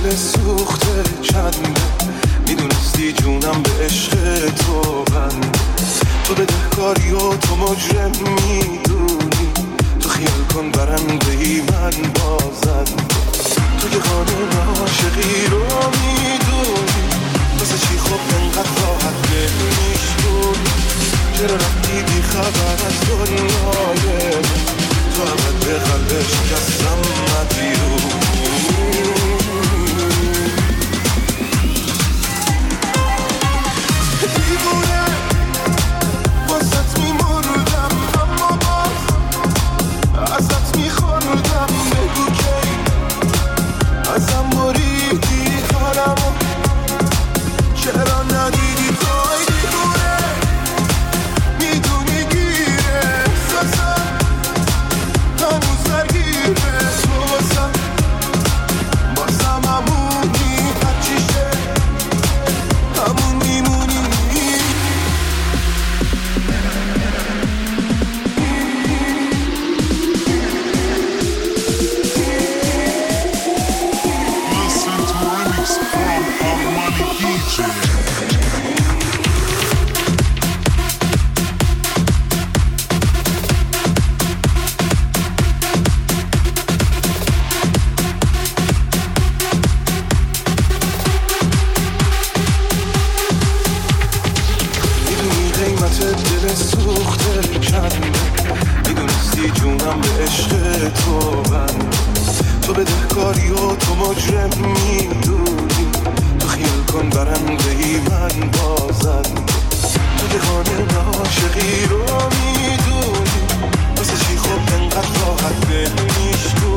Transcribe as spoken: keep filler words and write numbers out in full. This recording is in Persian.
دل سوخته چنده، میدونستی جونم به عشق تو بنده. تو بدهکاری و تو مجرم میدونی، تو خیال کن برنده ای من بازنده. تو که قانون عاشقی رو میدونی، واسه چی خب انقدر راحت دل میشونی؟ چرا رفتی بی خبر از دنیای من؟ تو ابد به قلب شکستم مدیونی. دیوونه واسط میمردم، اما باز ازت میخوردم. بگو کی ازم بریدی حالمو، چرا ندیدی توی دیوونه؟ میدونی گیره احساسم هنوز درگیره. تو بازم بازم همونی، هرچیشه همون میمونی. Listen to remix from Armani دی جی. میدونی قیمت دل سوخته چنده، میدونستی جونم به عشق تو بنده. تو بدهکاری و تو مجرم میدونی، تو خیال کن برنده ای من بازنده. تو که قانون عاشقی رو میدونی، واسه چی خب انقدر راحت دل میشونی؟